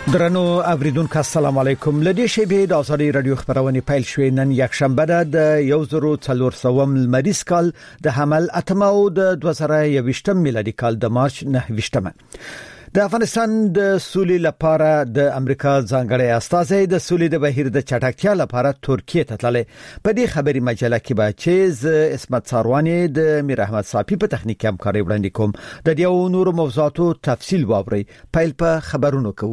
درنو اوریدونکو السلام علیکم. لدی شبه د ازادي رادیو خبرونه پیل شوې نن یک شنبه د 1400 لمریز کال د حمل اتمو د 2021 میلادي کال د مارچ 9 د افغانستان د سولې لپاره د امریکا ځانګړی استازی د سولې د بهیر د چټکتیا لپاره ترکیه ته تللی. په دې خبري مجله کې به چې اسمت ساروانی د میر احمد صافی په تخنیکی همکاري وړاندې کوم. د دې او نور موضوعاتو تفصیل واوري. پیل په خبرونو کوو.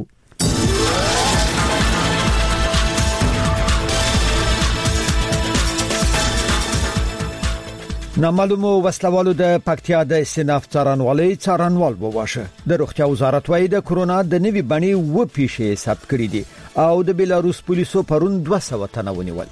نامعلومو وسلوالو د پکتیا د استیناف څارنوال وواشه. د روغتیا وزارت وايي د کرونا د نوي بڼې و پیښې ثبت کړې دي او د بیلاروس پولیسو پرون 200 تنه ونیول.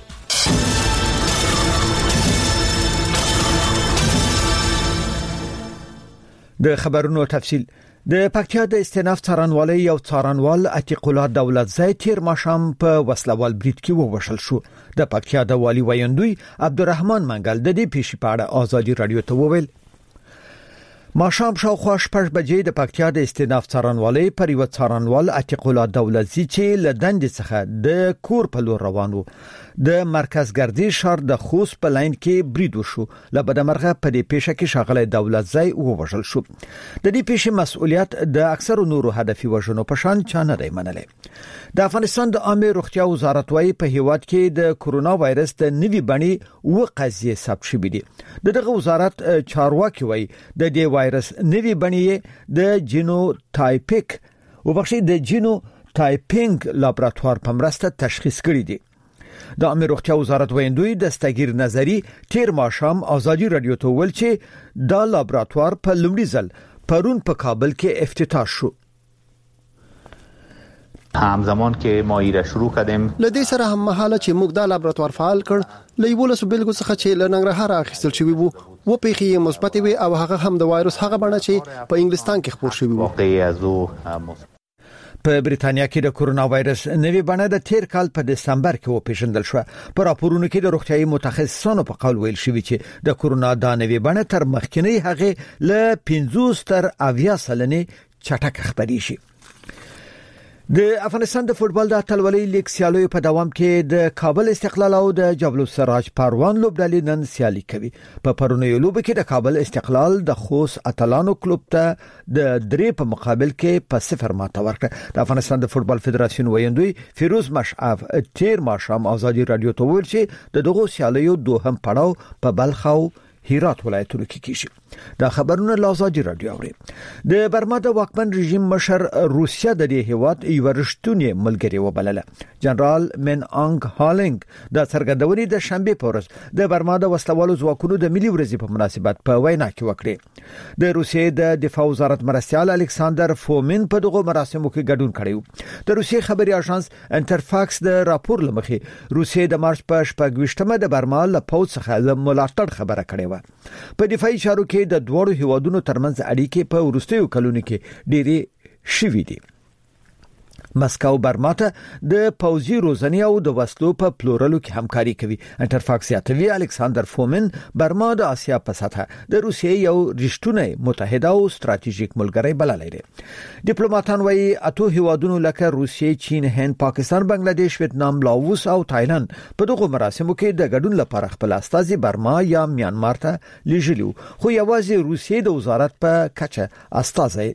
د خبرونو تفصیل. د پکتیا د استیناف څارنوالۍ یو څارنوال عتیق الله دولت زای تیر ماشام په وسلوال برید کې ووشل شو. د پکتیا د والی ویندوی عبدالرحمن منګل د دې پیښې په اړه ازادي رادیو ته وویل. ماشام شاوخوا 6 بجې د پکتیا د استیناف څارنوالۍ پر یو څارنوال عتیق الله دولت زی چې لدند څخه د کور په لور روانو د مرکز ګردی شهر د خوست په لاین کې برید وشو. لبدمرغه په دې پیښه کې شاغله دولت زای ووژل شو. د دې پیښې مسؤلیت د اکثر نورو هدفي وژنو په شان چانه دی منلې. د افغانستان د عامه روغتیا وزارت وايي په هیواد کې د کرونا وایرس د نوي بڼې و قضیه ثبت شوې دي. دغه وزارت چارواکي وايي د دې وایرس نوي بڼې د جینو تایپینګ لابراتوار په مرسته تشخیص کړي دي. د عامه روغتیا وزارت ویندوی دستگیر نظری تیر ماشام ازادي رادیو ته ویل چې دا لابراتوار په لومړي ځل پرون په کابل کې افتتاح شو. همزمان که ما ایره شروع کردیم لدی سره هم محاله چې موږ دا لابراتوار فعال کړ لیولس بلګو څخه چې لنګرهار اخیستل شوی وو و پیخي مثبت وي او هغه هم د وایروس هغه بڼه چې په انګلستان کې خپور شوی وو. په بریتانیا کې د کرونا وایرس نوې بڼه د تیر کال په دسمبر کې وپیژندل شو. په راپورونو کې د روغتیايي متخصصانو په قول ویل شوی چې د کرونا د نوې بڼه تر مخکنی هغه ل 50 تر 80 سلنې چټک خبري شي. د افغانستان د فوتبال د اتلولۍ لیګ سیالیو په دوام کې د کابل استقلال او د جبل السراج پروان لوبډلې نن سیالي کوي. په پرونیو لوب کې د کابل استقلال د خوست اتلانو کلوب ته د 3 په مقابل کې په 0 ماته ورکړه. د افغانستان د فوتبال فدراسیون ویندوی فیروز مشعف تیر ماشام ازادي رادیو ته ویل چې د دغه سیالیو دوهم پړاو په بلخ او هرات ولایتونو کې کیږي. دا خبرونه لازادي رادیو اوري. د برما د واکمن رژیم مشر روسیا د دې هیواد یو رښتونی ملګری وبلله. جنرال من انګ هالنګ د څرګندونې د شنبه په ورځ د برما د وسلوالو ځواکونو د ملي ورځې په مناسبت په وینا کې وکړه. د روسیې د دفاع وزارت مرستيال الکساندر فومین په دغه مراسمو کې ګډون کړی. د روسیې خبري اژانس انټرفاکس د راپور لمخې روسیې د مارچ په 28مه د برما له پوځ څخه له ملاتړ خبره کړې و. په دفاعي چارو کې د دوړو هیوادونو ترمنځ اړیکې په وروستیو کلونو کې ډېری شوې دي. مسکو برما ته د پوځي روزنې او د وسلو په پلورلو کې همکاري کوي. انټرفاکس یاتوی الکساندر فومن برما د آسیا په سطح د روسیې یو رښتونی متحده او ستراتیژیک ملګری بللی دی. ډیپلوماټان وايي اته هیوادونو لکه روسیې، چین، هند، پاکستان، بنگلاديش، ویتنام، لاوس او تایلند په دغه مراسمو کې د ګډون لپاره خپل استازي برما یا میانمار ته لیږلي، خو یوازې روسیې د وزارت په کچه استازي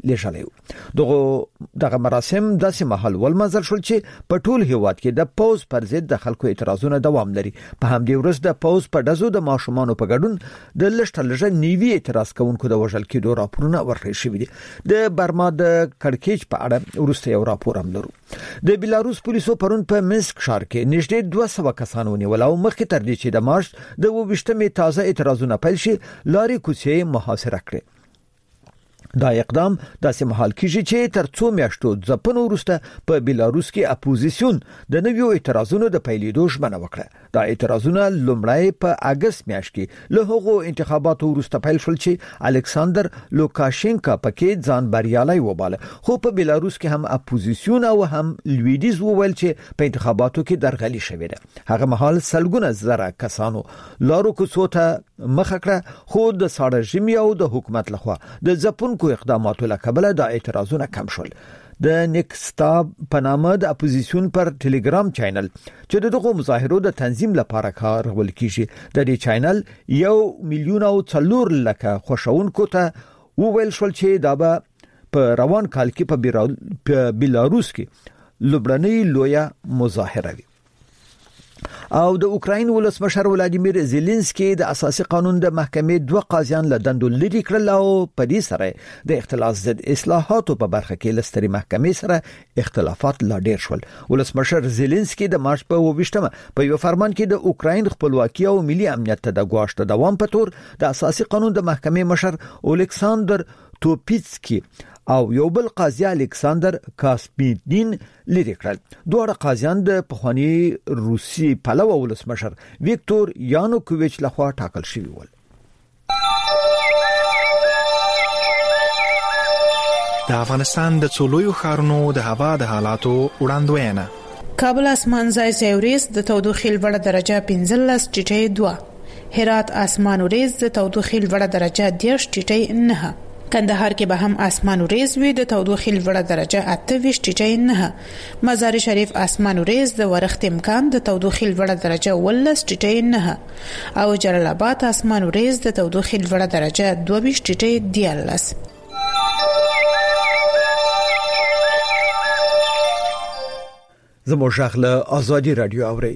لیږلي. دغه مراسم داسې ولمنځل شول چې په ټول هیواد کې د پوز پر ضد د خلکو اعتراضونه دوام لري. په همدې ورځ د پوز په دزو د ماشومان په ګډون د لشتلژه نیوی اعتراض کوونکو د وژل کېدو راپورونه ورکړل شوي دي. د برما د کړکېچ په اړه ورسته یو راپور هم لرو. د بیلاروس پولیسو پرون په منسک ښار کې نږدې 200 کسان ونیول او مخکې تر دې چې د مارچ د 28مې تازه اعتراضونه پیل شي لارې کوڅې محاصره کړې. دا اقدام داسې محال کیږي چې تر څو میاشتو ځپنو وروسته په بیلاروس کې اپوزیسیون د نویو اعتراضونو د پیلېدو ژمنه وکړه. دا اعتراضونه لومړی په اگست میاشت کې له هغو انتخاباتو وروسته پیل شول چې الکساندر لوکاشینکا پکې ځان بریالي وباله، خو په بیلاروس کې هم اپوزیسیون او هم لویدیز وویل چې په انتخاباتو کې درغلي شوې ده. هغه مهال سلګونه زره کسانو لارو کوڅو ته مخ کړه، خو د ساړه ژمي او د حکومت لخوا د ځپونکو اقداماتو له کبله د اعتراضونه کم شول. د نیکستا په نامه د اپوزیسیون پر ټلګرام چینل چې دغه مظاهرو د تنظیم لپاره کارول کیږي. د دې چینل 1,400,000 خوشاونکو ته وویل شول چې دا به په روان کال کې په بیلاروس کې لوبړنۍ لویه مظاهره وي. او د اوکراین ولسمشر ولادیمیر زيلنسکي د اساسي قانون د محکمې 2 قاضیان له دندو لري کړل او په دې سره د اختلاس ضد اصلاحاتو په برخه کې لستري محکمې سره اختلافات لا ډیر شول. ولسمشر زيلنسکي د مارچ په 28مه په یو فرمان کې د اوکراین خپلواکي او ملي امنیت ته د غواړه دوام په تور د اساسي قانون د محکمې مشر اولکساندر توپیتسکی او یو بل قاضي الکساندر کاسپیدین لري کړل. دوه قاضیان د پخوانی روسي پلوه ولسمشر ویکتور یانوکوویچ لخوا ټاکل شوی ول. د افغانستان د څولویو ښارونو د هوا د حالاتو وړاندوینه. کابل اسمان ځای وريز د تودوخې لوړه درجه 15.2، هرات اسمان وريز د تودوخې لوړه درجه 10.9، کندهار کې به هم اسمان وريز وي د تودوخې لوړه درجه 28.9، مزار شریف اسمان وريز د ورښت امکان د تودوخې لوړه درجه 18.9 او جلال آباد اسمان وريز د تودوخې لوړه درجه 22.14. زموږ ژغله ازادي رادیو اوري.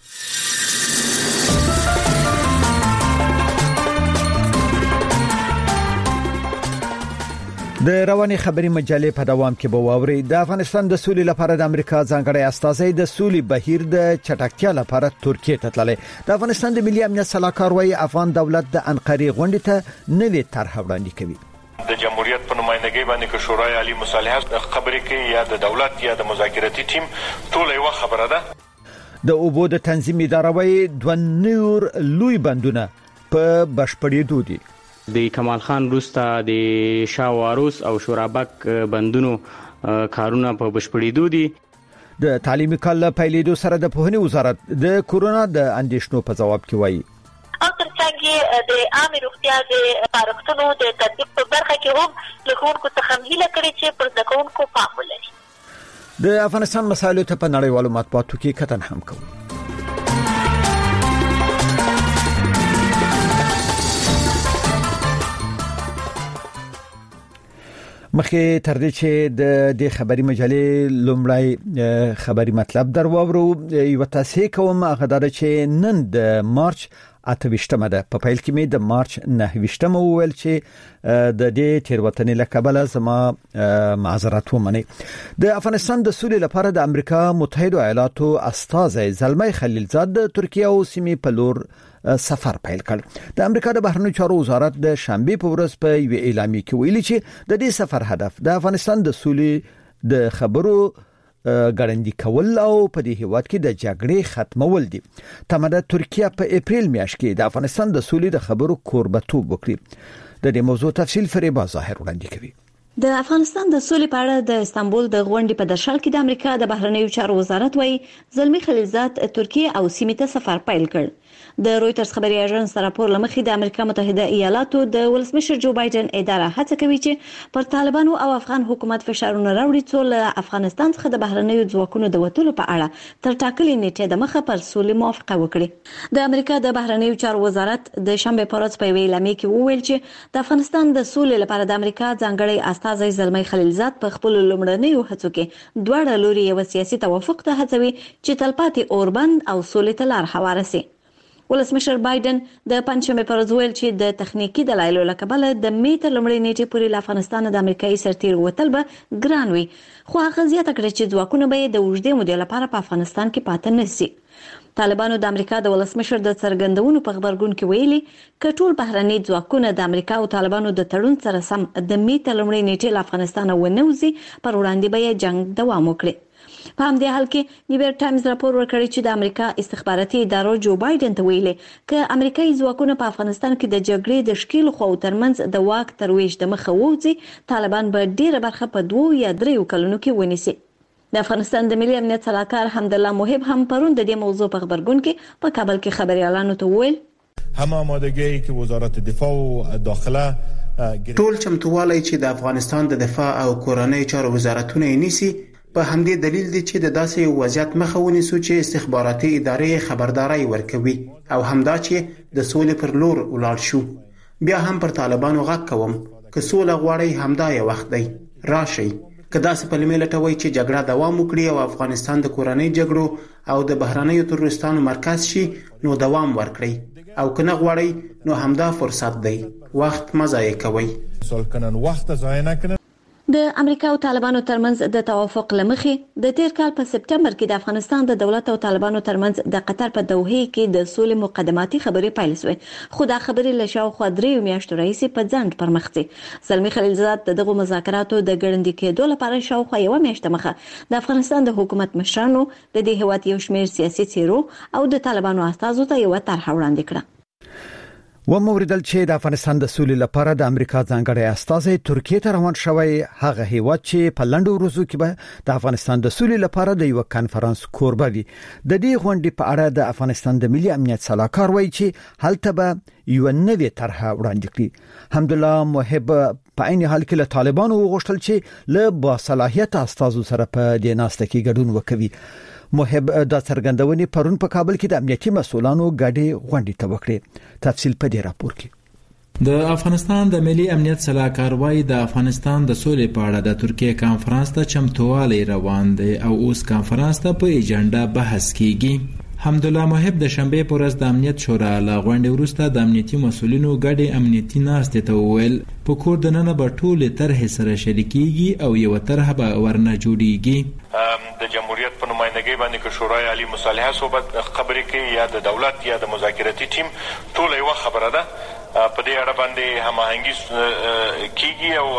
د رواني خبري مجلې په دوام کې به واوري د افغانستان د سولې لپاره د امریکا ځانګړی استازی د سولې بهیر د چټکتیا لپاره ترکیه ته تللی. د افغانستان د ملي امنیت صلاحکار وايي افغان دولت د انقرې غونډې ته نوې طرح وړاندې کوي. د جمهوریت په نمائندګۍ باندې که شورای عالی مصالحه خبرې کوي یا د دولت یا د مذاکراتي ټیم ټول یو خبره ده. د اوبو د تنظیم اداره وايي 2 نور لوی بندونه په بشپړېدو دي. د کمال خان روستا د شاواروس او شورابک بندونو کارونه په بشپړېدو دي. د تعلیمي کال پیلېدو سره د پوهنې وزارت د کورونا د اندېښنو په جواب کې وایي او ترڅنګ د عامه روغتیا د پارښتنو د تطبیق په برخه کې هم له ښوونکو څخه هیله کړې چې پر زده کوونکو پام ولري. د افغانستان مسایلو ته په نړیوالو مطبوعاتو کې کتن هم کوي. مخکې تر دې چې د خبري مجلې لومړی خبري مطلب درواورو یو تاسې کوم هغه دا چې نن د مارچ 28مه ده. په پیل کې مې د مارچ 9مه وویل چې د دې تیروتنې لکبله زما معذرت ومني. د افغانستان د سولې لپاره د امریکا متحده ایالاتو استازی زلمي خلیلزاد د ترکیه او سیمې په لور سفر پیل کړ. د امریکا د بهرنیو چارو وزارت د شنبه په ورځ په یو اعلامیه کې ویلي چې د دې سفر هدف د افغانستان د سولې د خبرو ګړندی کول او په دې هیواد کې د جګړې ختمول دي. تمه ترکیه په اپریل میاشت کې د افغانستان د سولې د خبرو کوربتوب وکړي. د دې موضوع تفصیل فریبا ظاهر وړاندې کوي. د افغانستان د سولې په اړه د استانبول د غونډې په درشل کې د امریکا د بهرنیو چارو وزارت وايي زلمي خلیلزاد ترکیه او سیمې ته سفر پیل کړ. د رويټرز خبري اژانس راپور لمخې د امریکا متحده ایالاتو د ولسمشر جو بایدن اداره هڅه کوي چې پر طالبانو او افغان حکومت فشارونه راوړي څو له افغانستان څخه د بهرنیو ځواکونو د وټولو په اړه تر ټاکلې نیټې د مخه پر سولې موافقه وکړي. د امریکا د بهرنیو چارو وزارت د شنبه په ورځ په اعلامیه کې وویل چې د افغانستان د سولې لپاره د امریکا ځانګړی استازی زلمي خلیلزاد په خپل لومړنیو هڅو کې دواړه لوري یو سیاسي توافق ته هڅوي چې تلپاتې اوربند او سولې ته لار هواره شي. ولسمشر بایدن د پنځمه پر ورځ ویل چې د تخنیکی دلایلو لکبله د میټر لمړی نیټه پورې له افغانستان د امریکایي سرتیر وتل به ګران وي، خو هغه زیاته کړې چې ځواکونه به د وژدې مودې لپاره په افغانستان کې پاتې نشي. طالبانو د امریکا د ولسمشر د څرګندونو په خبرګون کې ویلي کټول بهرني ځواکونه د امریکا او طالبانو د تړون سره سم د میټر لمړی نیټه له افغانستان ونوزي پر وړاندې به جنگ دوام وکړي. په همدې حال کې نیویارک ټایمز راپور ورکړی چې د امریکا استخباراتي ادارو جو بایدن ته ویلي چې امریکایي ځواکونه په افغانستان کې د جګړې د شکیل خو ترمنځ د واک ترویج د مخه وځي طالبان به ډیره برخه په 2 یا 3 کلونو کې ونیسي. د افغانستان د ملي امنیت صلاحکار حمدالله موهب هم پرون د دې موضوع په خبرګون کې په کابل کې خبريالانو ته ویل هم آمادگی که وزارت دفاع و داخله ټول چمتووالی چې د افغانستان د دفاع او کورنۍ چارو وزارتونه یې نیسي په همدې دلیل دی چې د داسې وضعیت مخه ونیسو چې استخباراتي ادارې خبرداري ورکوي او همدا چې د سولې پر لور ولاړ شو. بیا هم پر طالبانو غږ کوم که سوله غواړي همدا یو وخت دی، راشي. که داسې پلمې لټوي چې جګړه دوام وکړي او افغانستان د کورنۍ جګړو او د بهرنیو تروریستانو مرکز شي نو دوام ورکړي، او که نه غواړي نو همدا فرصت دی، وخت مه ضایع کوئ. د امریکا او طالبانو ترمنځ د توافق لمخې د تیر کال په سپټمبر کې د افغانستان د دولت او طالبانو ترمنځ د قطر په دوحه کې د سولې مقدماتي خبرې پیل شوې، خو دا خبرې له شاوخوا 3 میاشتو راهیسې په ځنډ پر مخ دي. زلمی خلیلزاد دغه مذاکراتو د ګړندي کېدو لپاره شاوخوا 1 میاشت مخه د افغانستان د حکومت مشرانو د دې هیواد یو شمېر سیاسي څیرو او د طالبانو استازو ته یو طرح وړاندې کړه. وموردل چې د افغانستان د سولې لپاره د امریکا ځانګړی استازی ترکیه ته روان شوی، هغه هیواد چې په لنډو ورځو کې به د افغانستان د سولې لپاره د یو کانفرنس کوربه وي. د دې غونډې په اړه د افغانستان د ملي امنیت صلاحکار وایي چې هلته به یو نوې طرح وړاندې کړي. حمدالله محب په عین حال کې له طالبانو وغوښتل چې له باصلاحیت استازو سره په دې ناسته کې ګډون وکړي. محب د څرګندونې پرون په کابل کې د امنیتي مسولانو ګډې غونډې ته وکړې. تفصیل په دې راپور کې. د افغانستان د ملي امنیت صلاحکار وايي د افغانستان د سولې په اړه د ترکیه کانفرنس ته چمتووالی روان دی او اوس کانفرنس ته په ایجنډا بحث کیږي. حمدالله محب د شنبه پر ورځ د امنیت شورا له غونډې وروسته د امنیتي مسولینو ګډې امنیتي ناستې ته وویل په کور دننه به ټولې طرحې سره شریکېږي او یو طرح به ورنه جوړیږي. د جمهوریت په نمائندګۍ باندې که شورای عالی مصالحه صحبت خبرې کوي یا د دولت یا د مذاکراتي ټیم، ټول یو خبره ده. په دې اړه باندې هماهنګي کیږي او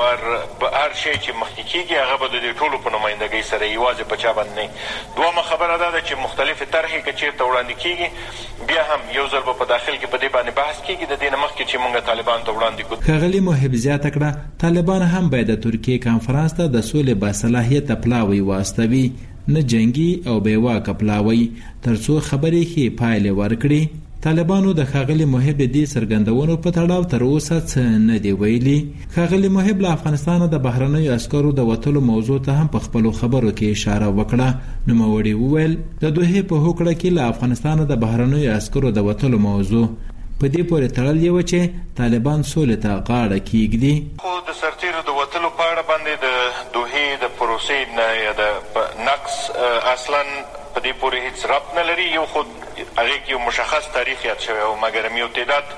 هر شی چې مخکې کیږي هغه به د ټولو په نمائندګۍ سره یوازې په چا باندې نه. دویمه خبره ده چې مختلفې طرحې که چېرته وړاندې کیږي بیا هم یو ځل به په داخل کې په دې باندې بحث کیږي د دې نه مخکې چې موږ طالبان ته وړاندې کړو. ښاغلي محب زیاته کړه طالبان هم باید د ترکیې کانفرنس ته د سولې باصلاحیته پلاوی واستوي، نه جنگي او بیواکه پلاوی، ترڅو خبرې ښې پایلې ورکړي. طالبانو د ښاغلي محب د څرګندونو په تړاو تر اوسه څه نه دی ویلي. ښاغلي محب له افغانستان د بهرنیو عسکرو د وتلو موضوع ته هم په خپلو خبرو کې اشاره وکړه. نوموړي وویل د دوحې په هوکړه کې له افغانستان د بهرنیو عسکرو د وتلو موضوع په دې پورې تړلې وه چې طالبان سولې ته غاړه کیږدي. خو د سرتیرو د وتلو په اړه باندې د دوحې د پروسې نه یا د نقص اصلا په دې پورې هیڅ ربط نه لري. یو خود هغې کې یو مشخص تاریخ یاد شوی او مګر یو تعداد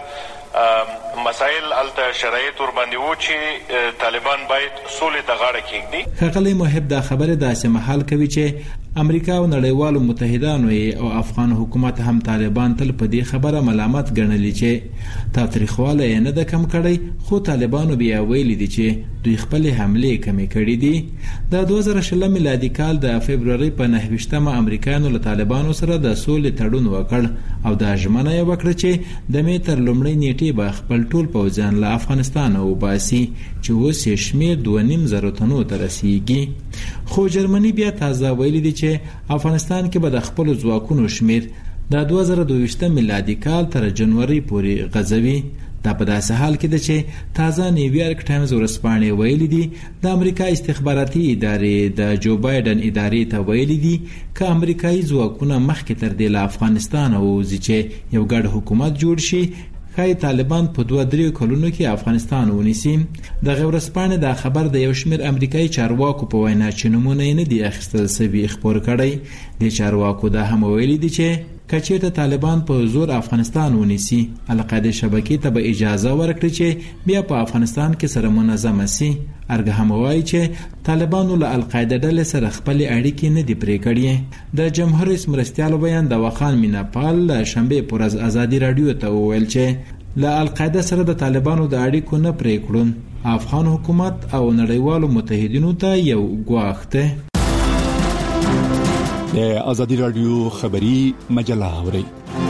مسائل الته شرایط ور باندې وو چې طالبان باید سولې ته غاړه کیږدي. ښاغلی محب دا خبره داسې مهال کوي چې امریکا او نړیوالو متحدانو او افغان حکومت هم طالبان تل په دې خبره ملامت ګڼلي چې تاریخواله یې نه ده کم کړی، خو طالبانو بیا ویلي دي چې دوی خپلې حملې کمې کړي دي. د 2020 میلادي کال د فبروري په 29مه امریکایانو له طالبانو سره د سولې تړون وکړ او دا ژمنه یې وکړه چې د مې تر لومړۍ نیټې به خپل ټول پوځیان له افغانستان وباسي چې اوس یې شمېر 2.5 تنو ته رسیږي. خو جرمني بیا تازه ویلي دي چې افغانستان کې به د خپل ځواکونو شمیر د 2022 میلادي کال تر جنوري پورې غځوي. دا په داسې حال کې ده چې تازه نیویارک ټایمز ورځپاڼې ویلي دي د امریکا استخباراتي ادارې د جو بایدن ادارې ته ویلي دي که امریکایي ځواکونه مخکې تر دې له افغانستان ووځي چې یو ګډ حکومت جوړ شي، ښایي طالبان په 2-3 کلونو کې افغانستان ونیسي. دغه ورځپاڼې دا خبر د یو شمېر امریکایي چارواکو په وینا چې نومونه یې نه دي اخیستل سوي خپور کړی. دې چارواکو دا هم ویلي دي چې که چېرته طالبان په زور افغانستان ونیسي، القاعده شبکې ته به اجازه ورکړي چې بیا په افغانستان کې سره منظمه سي. ارګه هم وایي چې طالبانو له القاعده ډلې سره خپلې اړیکې نه دي پرې کړې. د جمهور رئیس مرستیال بیان د وخان میناپال له شنبې پر ورځ ازادي رادیو ته وویل چې له القاعده سره د طالبانو د اړیکو نه پرې کړون افغان حکومت او نړیوالو متحدینو ته یو ګواښ دی. د ازادي رادیو خبری مجله اوري.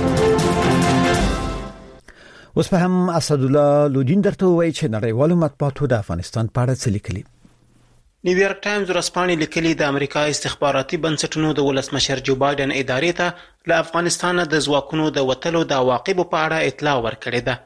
اوس په هم اسد الله لودین درته وایي چې نړیوالو مطبوعاتو د افغانستان په اړه څه لیکلي. نیویارک ټایمز ورځپاڼې لیکلي د امریکا استخباراتي بنسټونو د ولسمشر جو بایدن ادارې ته له افغانستان د ځواکونو د وتلو د عواقبو په اړه اطلاع ورکړې ده.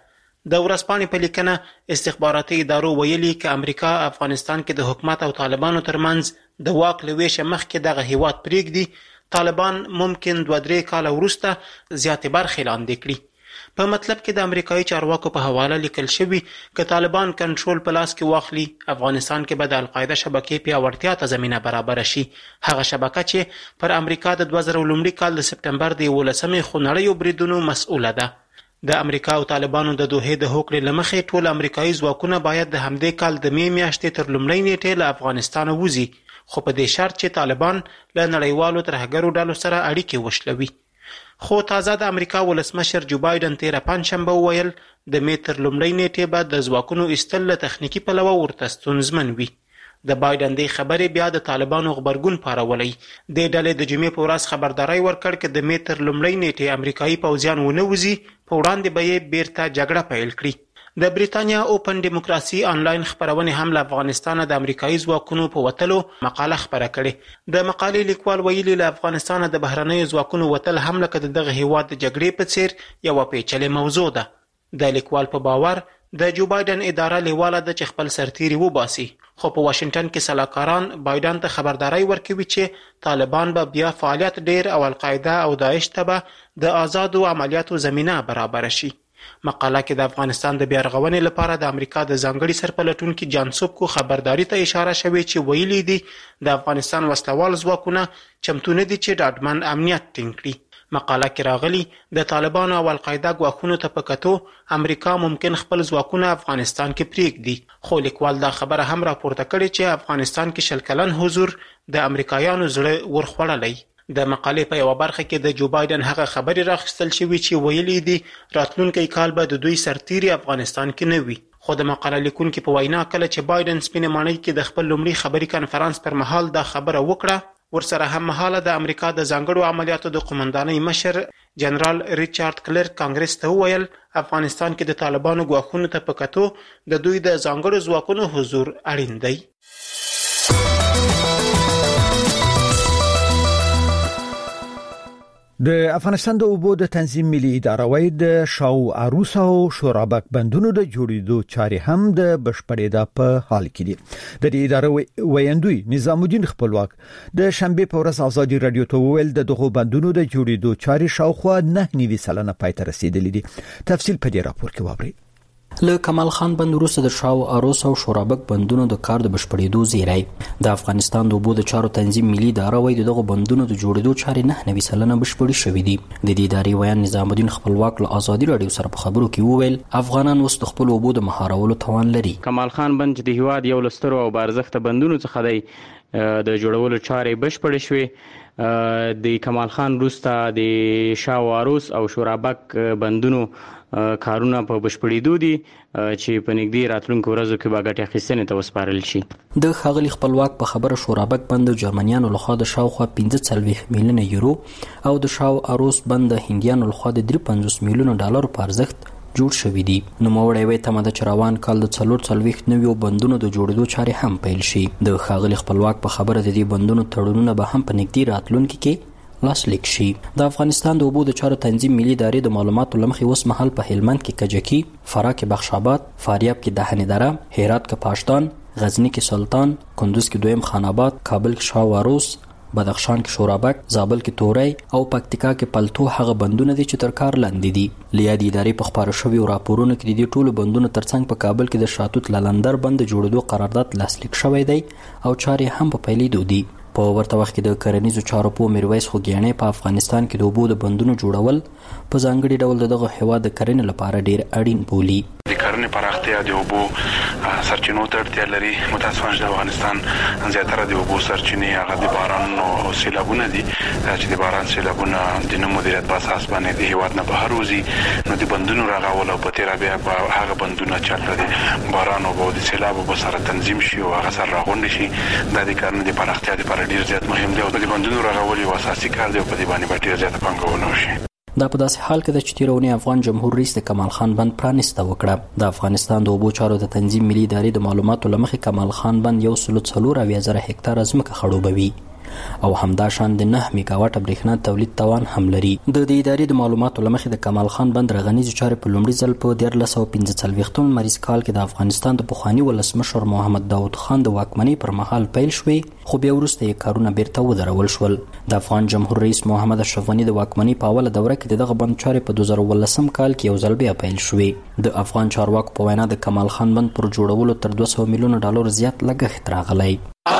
د ورځپاڼې په لیکنه استخباراتي ادارو ویلي چې امریکا افغانستان کې د حکومت او طالبانو ترمنځ د واک له ویشه مخکې دغه هیواد پرېږدي، طالبان ممکن 2-3 کاله وروسته زیاتې برخې لاندې کړي. په مطلب کې د امریکایي چارواکو په حواله لیکل شوي که طالبان کنټرول په لاس کې واخلي، افغانستان کې به د القاعده شبکې پیاوړتیا ته زمینه برابره شي. هغه شبکه چې پر امریکا د 2000 کال د سپټمبر د 11 خونړیو بریدونو مسؤله ده. د امریکا او طالبانو د دوحې د هوکړې له مخې ټول امریکایي ځواکونه باید د همدې کال د می میاشتې تر لومړۍ نیټې له افغانستانه وځي، خو په دې شرط چې طالبان له نړیوالو ترهګرو ډلو سره اړیکې وشلوي. خو تازه د امریکا ولسمشر جو بایدن 13 پنجشنبه وویل د می تر لومړۍ نیټې به د ځواکونو ایستل له تخنیکي پلوه ورته ستونزمن وي. د بایدن دې خبرې بیا د طالبانو غبرګون پارولی. د ډلې د جمعې په ورځ خبرداری ورکړ چې د می تر لومړۍ نیټې امریکایي پوځیان ونه وځي، په وړاندې به یې بیرته جګړه پیل کړي. د بریتانیا اوپن ډیموکراسي آنلاین خپرونې هم له افغانستانه د امریکایي ځواکونو په وتلو مقاله خپره کړې. د مقالې لیکوال ویلي له افغانستانه د بهرنیو ځواکونو وتل هم لکه دغه هیواد د جګړې په څیر یوه پیچلې موضوع ده. د لیکوال په باور د جو بایدن اداره لیواله ده چې خپل سرتیري وباسي، خو په واشنگټن کې سلاکاران بایدن ته خبرداری ورکوي چې طالبان به بیا فعالیت ډیر او القاعده او داعش ته به د آزادو عملیاتو زمینه برابر شي. مقاله کې د افغانستان د بیارغونې لپاره د امریکا د ځانګړي سرپلټونکي جان سوبکو خبرداری ته اشاره شوې چې ویلي دي د افغانستان وسلوال ځواکونه چمتو نه دي چې ډاډمن امنیت ټینګ کړي. مقاله کې راغلي د طالبانو او القاعده ګواښونو ته په کتو امریکا ممکن خپل ځواکونه افغانستان کې پرېږدي، خو لیکوال دا خبره هم راپورته کړې چې افغانستان کې 100 کلن حضور د امریکایانو زړه ورخوړلی. د مقالې په یوه برخه کې د جو بایدن هغه خبرې راخیستل شوي چې ویلي دي راتلونکی کال به د دوی سرتیري افغانستان کې نه وي. خو د مقاله لیکونکي په وینا کله چې بایدن سپینې ماڼۍ کې د خپل لومړي خبري کنفرانس پر مهال دا خبره وکړه، ورسره هم مهاله د امریکا د ځانګړو عملیاتو د قومندانۍ مشر جنرال ریچارډ کلرک کانګرس ته وویل افغانستان کې د طالبانو ګواښونو ته په کتو د دوی د ځانګړو ځواکونو حضور اړین دی. د افغانستان د اوبو د تنظیم ملي اداره وايي د شاو عروس او شورابک بندونو د جوړېدو چارې هم د بشپړېدا په حال کې دي. د دې اداره ویاندوی نظام الدین خپلواک د شنبه په ورځ ازادي رادیو ته وویل د دغو بندونو د جوړېدو چارې شاوخوا 9.9% پای ته رسیدلې دي. تفصیل په دې راپور کې واورئ. له کمال خان بند وروسته د شاو عروس او شورابک بندونو د کار د بشپړېدو زیری د افغانستان د اوبو د چارو تنظیم ملي اداره وايي دغه بندونو د جوړېدو چارې 9.9% بشپړې شوې دي. د دې ادارې ویان نظام الدین خپلواک له ازادي رادیو سره په خبرو کې وویل افغانان اوس د خپل اوبو د مهارولو توان لري. کمال خان بند چې د هیواد یو لسترو او بارزخته بندونو څخه دی د جوړولو چارې بشپړې شوې. د کمال خان وروسته د شاو عروس او شورابک بندونو کارونه په بشپړېدو دي چې په نږدې راتلونکو ورځو کې به ګټې اخیستنې ته وسپارل شي. د ښاغلي خپلواک په خبره شورابک بند د جرمنیانو لخوا د شاوخوا 45 میلیونه یورو او د شاو عروس بند د هندیانو لخوا د 53 میلیونه ډالرو په ارزښت جوړ شوی دي. نوموړی وایي تمه ده چې روان کال د 44 نویو بندونو د جوړېدو چارې هم پیل شي. د ښاغلي خپلواک په خبره د دې بندونو تړونونه به هم په نږدې راتلونکي کې لاسلیک شي. د افغانستان د اوبو د چارو تنظیم ملي ادارې د معلوماتو لمخې اوس مهال په هلمند کې کجکی، فراه کې بخش آباد، فاریاب کې دهنې دره، هرات کې پاشدان، غزنی کې سلطان، کندوز کې دویم خان آباد، کابل کې شاو عروس، بدخشان کې شورابک، زابل کې تورای او پکتیکا کې پلتو هغه بندونه دي چې تر کار لاندې دي. لیا د ادارې په خبرو شویو راپورونو کې د دې ټولو بندونو ترڅنګ په کابل کې د شاتوت لالندر بند جوړېدو قرارداد لاسلیک شوی دی او چارې هم په پیلېدو دي. په ورته وخت کې د کرنیزو چارو په میرویس خوګیاڼي په افغانستان کې د اوبو د بندونو جوړول په ځانګړي ډول دغه هیواد د کرنې لپاره ډیر اړین بولي. د کرنې پراختیا د اوبو سرچینو ته اړتیا لري. متاسفانه د افغانستان زیاتره د اوبو سرچینې هغه د باران او سیلابونه دي چې د باران سیلابونه د نه مدیریت په اساس باندې د هیواد نه بهر وځي، نو د بندونو رغول او په تیرا بیا هغه بندونه چې د باران او د سیلاب په سره تنظیم شي او هغه سره راغونډ شي د کرنې د پراختیا لپاره ډیر زیات مهم دی او د بندونو رغول یو اساسي کار دی او په دې باندې ډیر زیات پانګونه وشي. دا په داسې حال کې د چتیرونی افغان جمهور رئیس د کمال خان بند پرانسته وکړه. د افغانستان د اوبو چارو د تنظیم ملي ادارې د معلوماتو لمخې کمال خان بند 140,000 هکتار ځمکه خړوبوي. او همدا شان د 9 میگاواټ برېښنا تولید توان هم لري. د ادارې د معلوماتو لمخې د کمال خان بند رغنیزې چارې په لومړي ځل په 1345 لمریز کال کې د افغانستان د پخواني ولسمشر محمد داود خان د واکمنۍ پر مهال پیل شوې، خو بیا وروسته یې کارونه بیرته ودرول شول. د افغان جمهور رئیس محمد اشرف غني د واکمنۍ په اوله دوره کې دغه بند چارې په 2018 کال کې یو ځل بیا پیل شوې. د افغان چارواکو په وینا د کمال خان بند پر جوړولو تر 200 میلیون ډالر زیات لګښت راغلی.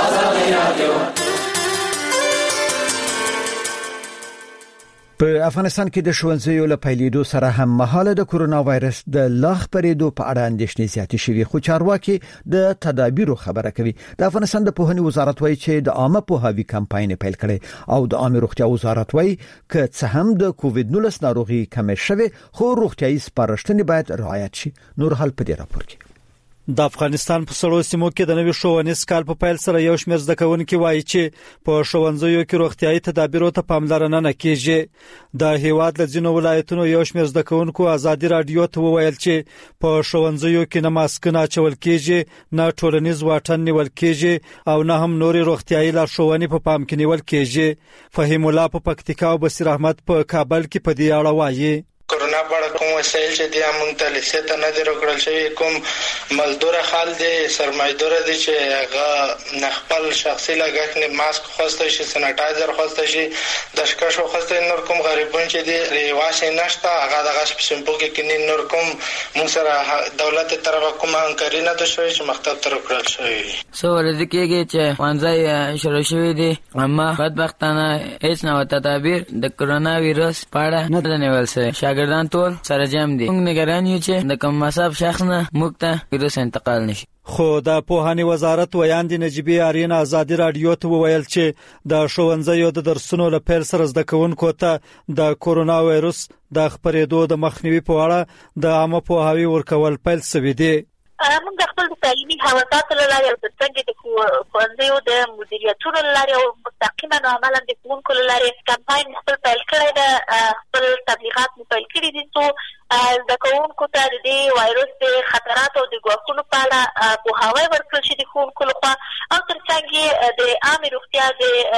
په افغانستان کې د ښوونځیو له پیلېدو سره هم مهاله د کورونا وایرس د لا خپرېدو په اړه اندېښنې زیاتې شوې، خو چارواکي د تدابیرو خبره کوي. د افغانستان د پوهنې وزارت وایي چې د عامه پوهاوي کمپاین پیل کړي او د عامه روغتیا وزارت وایي چې څه هم د کووډ-19 ناروغي کمې شوې، خو روغتیايي سپارښتنې باید رعایت شي. نور حال په دې راپور کې. د افغانستان په سړو سیمو کې د نوي ښوونیز کال په پیل سره یو شمېر زده کوونکي وایي چې په ښوونځیو کې روغتیايي تدابیرو ته پاملرنه نه کیږي. د هیواد له ځینو ولایتونو یو شمېر زده کوونکو ازادي رادیو ته وویل چې په ښوونځیو کې نه ماسکونه اچول کیږي، نه ټولنیز واټن نیول کیږي او نه هم نوري روغتیايي لارښوونې په پام کې نیول کیږي. فهیم الله په پکتیکا او بصیر احمد په کابل کې په دې اړه وایي. کورونا په کوم وسایل چې د موږ ته لسته نه درکړل شوی، کوم مزدور خال دي سرمایدار دي چې هغه خپل شخصي لګښت نه ماسک خوسته شي، سانیټایزر خوسته شي، د شکشو خوسته نور کوم غریبون چې دي ریواشه نشته هغه دغه سمپو کې کینی نور کوم موږ سره دولت طرفه کوم همکاري نه ده شوی چې مکتب تر کړل شوی. سو ورته کېږي چې وانځي شروع شوی دي، اما بدبختانه هیڅ نه تدابیر د کورونا وایرس په اړه نه نیول شوی. شاګردان ټول سره جام دي. موږ نگران یو چې د کوم مصاب شخص نه موږ ته وایرس انتقال نشي. خو د پوهنې وزارت ویاندې نجیبې آرین ازادي رادیو ته وویل چې د ښوونځیو د درسونو له پیل سره زده کوونکو ته د کورونا وایرس د خپرېدو د مخنیوي په اړه د عامه پوهاوي ورکول پیل شوی دی. موږ د خپل تعلیمي حواساتو له لارې او ترڅنګ د ښوونځیو د مدیریتونو له لارې او مستقیما عملا د ښوونکو له لارې کمپاین خپل پیل کړی ده، خپل تبلیغات مو پیل کړي دي څو زده کوونکو ته د دې وایرس د خطراتو او د ګواښونو په اړه پوهاوی ورکړل شي د ښوونکو لخوا، او ترڅنګ یې د عامې روغتیا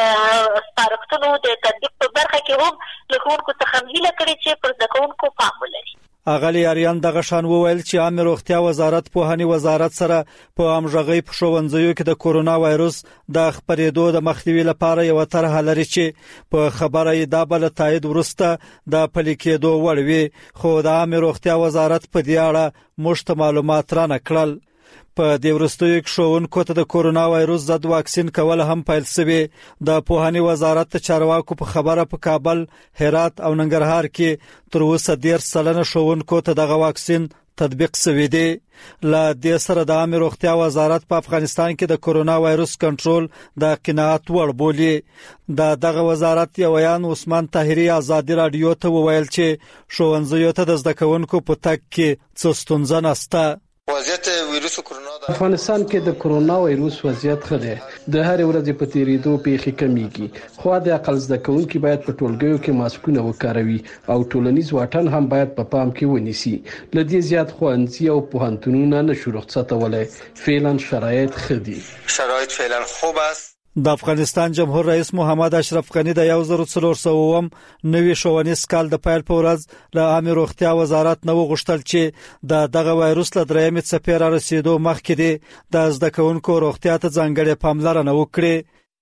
د سپارښتنو د تطبیق په برخه کې هم له ښوونکو څخه هیله کړې چې پر زده کوونکو پام ولري. اغلی اریان دغه شان وویل چې عامه روغتیا وزارت پوهنې وزارت سره په همغږۍ په ښوونځیو کې د کورونا وایرس د خپرېدو د مخنیوي لپاره یو طرحه لري چې په خبره یې دا بل تایید ورسته د پلي کېدو وړ وي، خو د عامه روغتیا وزارت په دې اړه مشت معلومات را نکړل. په دې وروستیو کې ښوونکو ته د کورونا وایرس ضد واکسین کول هم پیل شوی. د پوهنې وزارت د چارواکو په خبره په کابل، هرات او ننګرهار کې تر اوسه 13 ښوونکو ته دغه واکسین تطبیق شوی دی. لا د سره د عامه روغتیا وزارت په افغانستان کې د کورونا وایرس کنټرول د قناعت وړ بولی. دغه وزارت یو بیان عثمان طاهری ازادي رادیو ته وویل چې ښوونځیو ته د زده کوونکو په تګ کې څه ستونزه نشته. وضعیت ویروس کرونا د افغانستان کې د کرونا وایرس وضعیت ښه دی. د هر ورځې په تیریدو پیښې کمیږي، خو د عقل زده کوونکي باید په ټولګیو کې ماسکونه وکاروي او ټولنیز واټن هم باید په پام کې ونیسي. لدې زیات ښوونځي او پوهنتونونه نشو رخصتولی. فعلا شرایط ښه دي. شرایط فعلا خوب است. د افغانستان جمهور رئیس محمد اشرف غني د 1400 نوي ښوونیز کال د پیل په ورځ له عامه روغتیا وزارت نو غوښتل چې دغه وایرس له درېمې څپې را رسیدو مخکې د زده کوونکو روغتیا ته ځانګړې پاملرنه وکړي.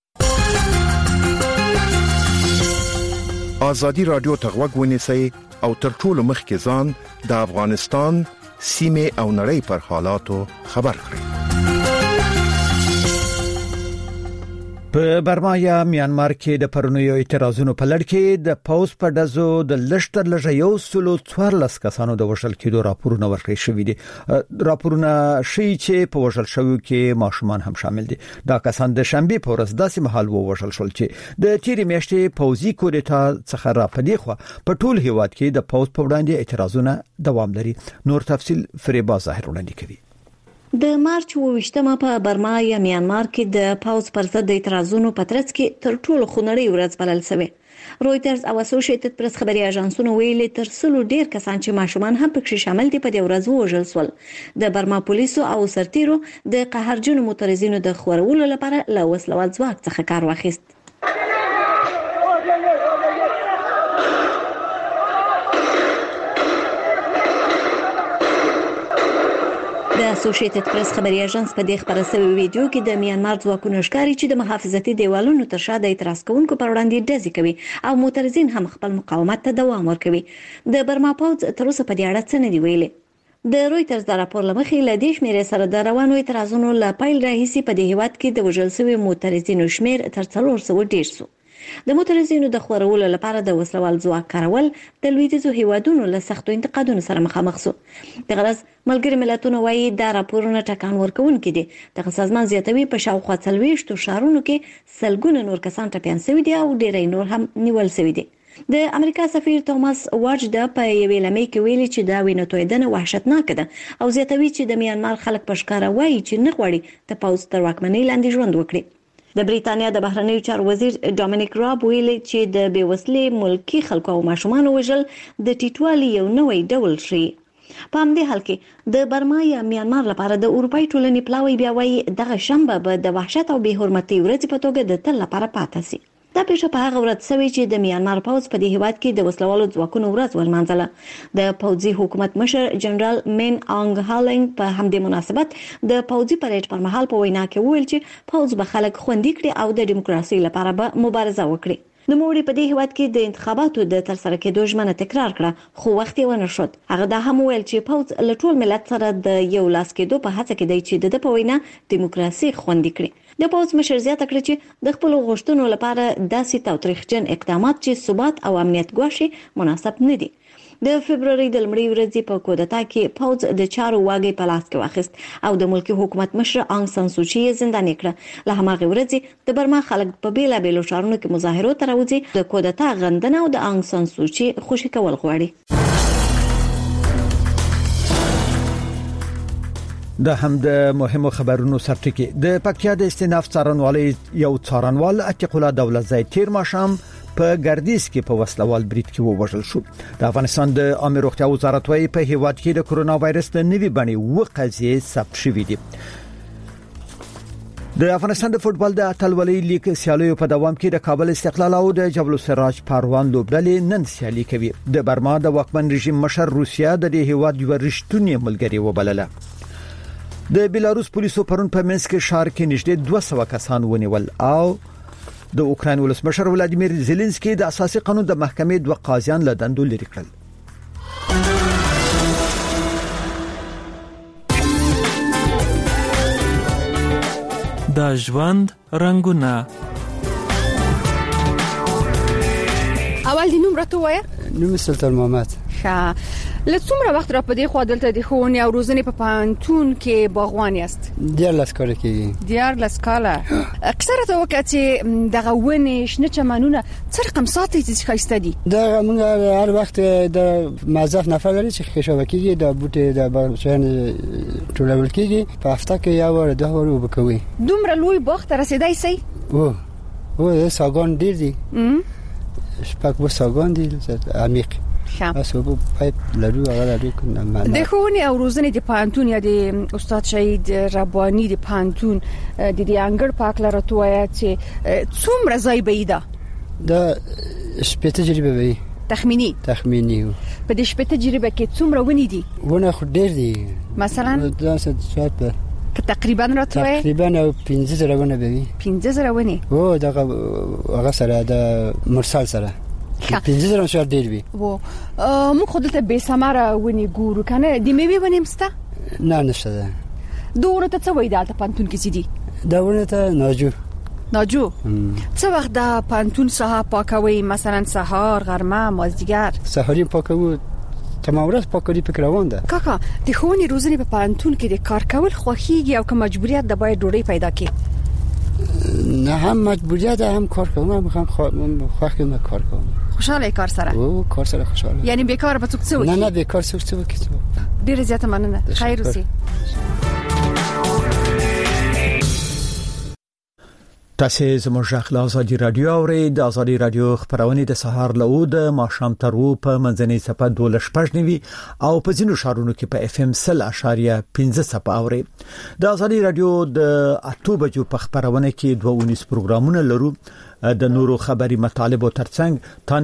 ازادي رادیو ته غوږ ونیسئ او تر ټولو مخکې ځان د افغانستان سیمه او نړۍ پر حالاتو خبر کړئ. په برما یا میانمار کې د پرونیو اعتراضونو په لړ کې د پوز په دزو د لشتر لږه 114 کسانو د وژل کېدو راپورونه ورکړل شوې دي. راپورونه شي چې په وژل شوو کې ماشومان هم شامل دي. دا کسان د شنبه په ورځ داسې مهال وژل شول چې د تیرې میاشتې پوزي کودتا څخه را پدې خو په ټول هیواد کې د پوز په وړاندې اعتراضونه دوام لري. نور تفصيل فریبا ظاهر وړاندې کوي. د مارچ 28مه په برما یا میانمار کې د پاوز پر ضد د اعتراضونو په ترڅ کې تر ټولو خونړۍ ورځ بلل شوې. رويټرز او اسوسییټډ پریس خبري اژانسونو ویلي تر څلو ډیر کسان چې ماشومان هم پکې شامل دي په دې ورځ وژل شول. د برما پولیسو او سرتیرو د قهرجنو معترضینو د خورولو لپاره له وسلوال ځواک څخه کار واخیست. اسوسییټډ پریس خبري اژانس په دې خبره سوي ویډیو کې د میانمار ځواکونو ښکاري چې د محافظتي دیوالونو تر شا د اعتراض کوونکو پر وړاندې ډزې کوي او معترضین هم خپل مقاومت ته دوام ورکوي. د برما پوځ تر اوسه په دې اړه څه نه دی ویلي. د رويټرز د راپور لمخې له دې شمیرې سره د روانو اعتراضونو له پیل راهیسې په دې هیواد کې د وژل شوي معترضینو شمیر تر 400 ډیر شو. د معترضینو د خورولو لپاره د وسلوال ځواک کارول د لویدیځو هیوادونو له سختو انتقادونو سره مخامخ شو. د غرض ملګری ملتونو وايي دا راپورونه ټکان ورکوونکي دي. د سازمان زیاتوي په شاوخوا 40 شهرونو کې سلګونه نور کسان ټپيان شوي دي او ډېری نور هم نیول شوي دي. د امریکا سفیر توماس واجدا په یوې لمې کې ویلي چې دا وینه تویدنه وحشتناک ده او زیاتوي چې د میانمار خلک په ښکاره وایي چې نه غواړي د پوځ تر واکمنۍ لاندې ژوند وکړي. د بریتانیا د بهرنیو چارو وزیر ډومینیک راب ویلي چې د بیوسلې ملکی خلکو او ماشومان وژل د ټیټوالي یو نوې ډول شي. په همدې حال کې د برما یا میانمار لپاره د اروپای ټولنې پلاوی بیا وایي دغه شنبه به د وحشت او بې حرمتۍ ورځ په توګه د تل لپاره پاتې شي. دا پیښه په هغه ورځ شوې چې د میانمار پوځ په دې هیواد کې د وسلوالو ځواکونو ورځ ولمانځله. د پوځي حکومت مشر جنرال مین آنګ هالنګ په همدې مناسبت د پوځي پریډ پر مهال په وینا کې وویل چې پوځ به خلک خوندي کړي او د دیموکراسي لپاره به مبارزه وکړي. د موړي په دې هیواد کې د انتخاباتو د ترسره کېدو ژمنه تکرار کړه خو وخت یې ونه شو. هغه دا هم ویل چې پوځ له ټول ملت سره د یو لاس کېدو په هڅه کې دی چې د په وینا دیموکراسي خوندي کړي. د پوځ مشر زیاته کړه چې د خپل غوښتنو لپاره داسې تاوتریخجن اقدامات چې ثبات او امنیت ګواښي مناسب نه دي. د فبرवरी د لمړي ورځې په کودتا کې پوځ د چارو واګي په لاس کې واخیست او د ملکی حکومت مشر آنګ سان سوچي زنداني کړه. له هماغه ورځې د برما خلک په بیلابیلو ښارونو کې مظاهرو ته راوځي د کودتا غندنه او د آنګ سان سوچي خوشي کول غواړي. د هم د مهمو خبرونو سرټکی د پکتیا د استیناف څارنوالي یو څارنوال عتیق الله دولت زای تیر ماشام په ګردیز کې په وسلوال برید کې ووژل شو. د افغانستان د عامه روغتیا وزارت وايي په هیواد کې د کرونا وایرس د نوي بڼې وقایع ثبت شوې دي. د افغانستان د فوتبال د اتلولۍ لیګ سیالیو په دوام کې د کابل استقلال او د جبل السراج پروان لوبډلې نن سیالي کوي. د برما د واکمن رژیم مشر روسیا د دې هیواد یو رښتونی ملګری وبلله. د بیلاروس پولیسو پرون په منسک ښار کې نږدې 200 کسان ونیول او د اوکراین ولسمشر ولادیمیر زيلنسکي د اساسي قانون د محکمې 2 قاضیان له دندو لري کړل. د ژوند رنگونه اول دی نوم راته وایه. نوم سلطان محمد. له څومره وخت را پدې خو دلته د ښوونې او روزنې په پانتون کې باغوان یاست؟ 14 کال کې. 14 کال. اکثره ته وخت چې دغه ونې شنه چمنونه څه رقم ساتي چې خاصه دي؟ دا موږ هر وخت د مازف نفر لري چې خښوه کېږي د بوټي د بغچان ټولول کېږي په هفته کې یو ور دوه ور وبکوي. دومره لوی باغ ته رسیدای سي؟ او ساګان ډیر دي. شپږ و ساګان دي عمیق. تاسو په پایپ لرو هغه لري کنه. د ښوونې او روزنې د پانتون یا د استاد شهید رباني د پانتون د دې انګړ پاک لرته وایي چې څومره ځای به ده؟ دا شپږ تجربه وي. تخمینی په دې شپږ تجربه کې څومره ونی دي؟ ونه خو ډیر دي. مثلا دا څه په تقریبا راته وایي تقریبا 15 ونه به وي. 15 ونه. او دا هغه سره د مرسل سره 15 شهر ډیر وي. و موږ خو دلته به سماره ونی ګورو کنه د میوه ونی مسته؟ نه نشته ده. دوره ته څه وای دالته پانتون کې دي؟ دا ونه ته ناجو څه وخت د پانتون ساحه پاکوي؟ مثلا سهار، غرمه، مازدیګر؟ سهاري پاکوي تمام ورځ پاکوي په روان ده. کاکا د ښوونې روزنې په پانتون کې د کار کول خوخيږي او که مجبوریت د باید ډوډۍ پیدا کی؟ نه هم مجبوریت هم کار کوم. من میخوام خوخم کار کنم. خوشحاله کار سره؟ او کار سره خوشحاله. یعنی بیکار به څوک څه وکړي؟ نه بیکار څوک څه وکړي. ډیر زیاته مننه. خیر اوسئ. تاسو زموږ غږ آزادي رادیو اورئ. د آزادي رادیو خبرونه د سهار له د ماښام تر په منځنۍ صفه 12:15 او په ځینو شهرونو کې په FM 0.15 صفه اورئ. د آزادي رادیو د 8 بجو په خبرونه کې 2 پروګرامونه لرو. د نورو خبري مطالب او ترڅنګ